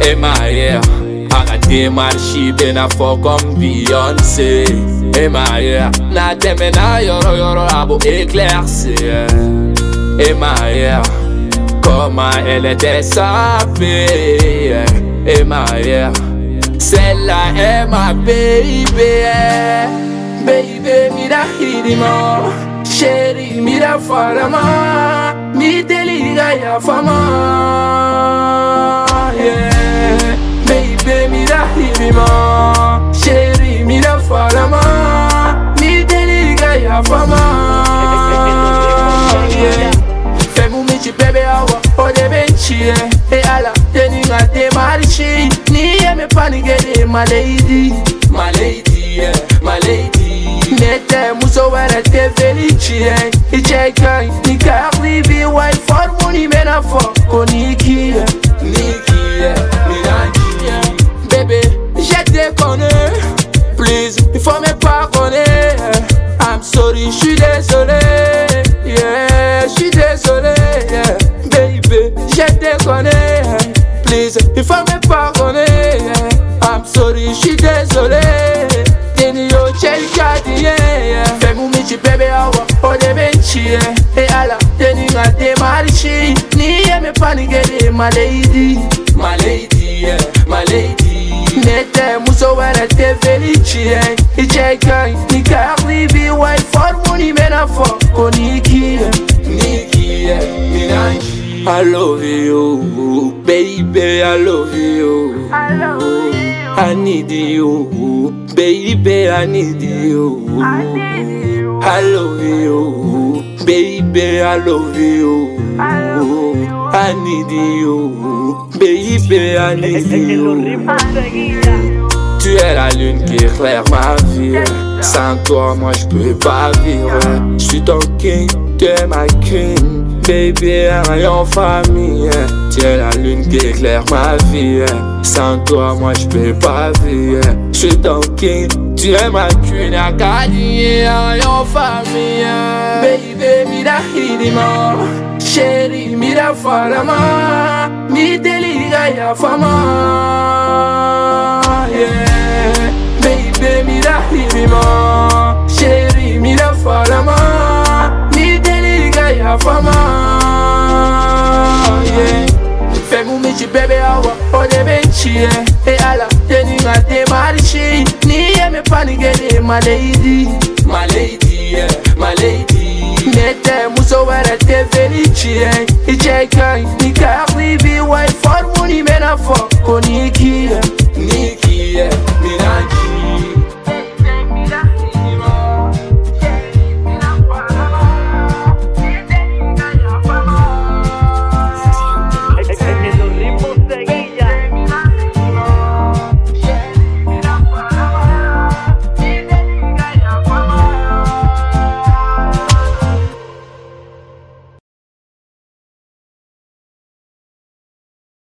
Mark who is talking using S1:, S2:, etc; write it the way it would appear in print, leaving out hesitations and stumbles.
S1: Et ma yeah, arrêtez marcher ben à fort comme Beyoncé. Et ma yeah, na temena yoro yoro abo éclaircir. Et ma yeah, comment elle était sapée. Et ma yeah, celle-là est ma baby. Baby, mira hirimo, chérie, mira farama, mi deliga ya fama. Yeah, baby, mira hirimo, chérie, mira farama, mi deliga ya fama. Yeah, fais-moi mi bébé awa, o de benchi, et ala, teninga te marchi, ni me panigere, my lady, my lady, yeah, my lady. Nete muso wera te felici I checkai ni carli bi white for money mena for koniki Niki Mirangi Bébé je te connais Please il faut me pardonner I'm sorry j'suis désolé Yeah j'suis désolé yeah. Baby je te connais Please il faut me pardonner I'm sorry j'suis désolé Yo fais-moi mi bébé awa o de benchi et ala teninga te marchi ni me panigere my lady my lady yeah, my lady nete muso wera te felici I checkai ni carli bi white for money mena for koniki Niki Minaj I love you baby I love you I need you, baby, I need you. I love you, baby, I love you. I need you, baby, I need you. Tu es la lune qui éclaire ma vie. Sans toi, moi je peux pas vivre. Je suis ton king, tu es ma queen. Baby, en famille. Tu es la lune qui éclaire ma vie. Sans toi, moi je peux pas vivre. Je suis ton king, tu es ma queen. Acadie, en famille. Baby, mira hirima. Chérie, mira farama. Mi deliga ya fama. Yeah. Baby, mira hirima. Chérie, mira farama. Mi deliga ya fama. Yeah. Fais-moi mi bébé awa o de benchi et ala teninga te marchi ni me panigere my lady my lady yeah, my lady nete muso wera te felici I checkai ni carli bi white for money mena for koniki Niki Minaj